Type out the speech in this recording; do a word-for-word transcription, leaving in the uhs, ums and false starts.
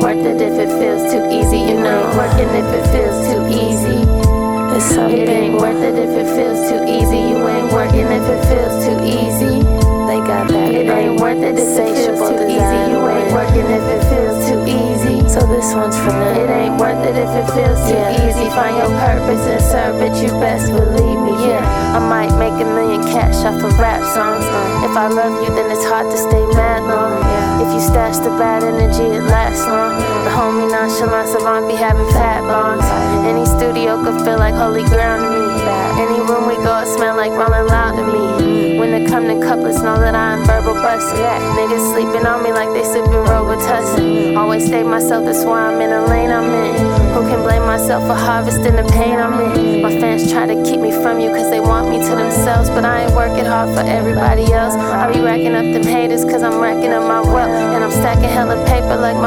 worth it if it feels too easy. You know, working if it feels too easy. It's something. It ain't worth it if it feels too easy. You ain't working if it feels too easy. They got that. It ain't worth it if it feels too easy. You ain't working if it feels too easy. So this one's for them. It ain't worth it if it feels too yeah. easy. Find your purpose and serve it, you best believe me. Yeah, I might make a million cash off of rap songs. If I love you, then it's hard to stay mad long. If you stash the bad energy, it lasts long. The homie nonchalant savant be having fat bongs. Any studio could feel like holy ground to me. Any room we go, it smell like Rolling Loud to me. When it come to couplets, know that I'm verbal bustin'. Niggas sleeping on me like they sippin' Robitussin. Always stay myself, that's why I'm in the lane I'm in. Who can blame myself for harvesting the pain I'm in? My fans try to keep me from you cause they want me to themselves, but I ain't working hard for everybody else. I be racking up them haters cause I'm racking up my wealth, and I'm stacking hella paper like my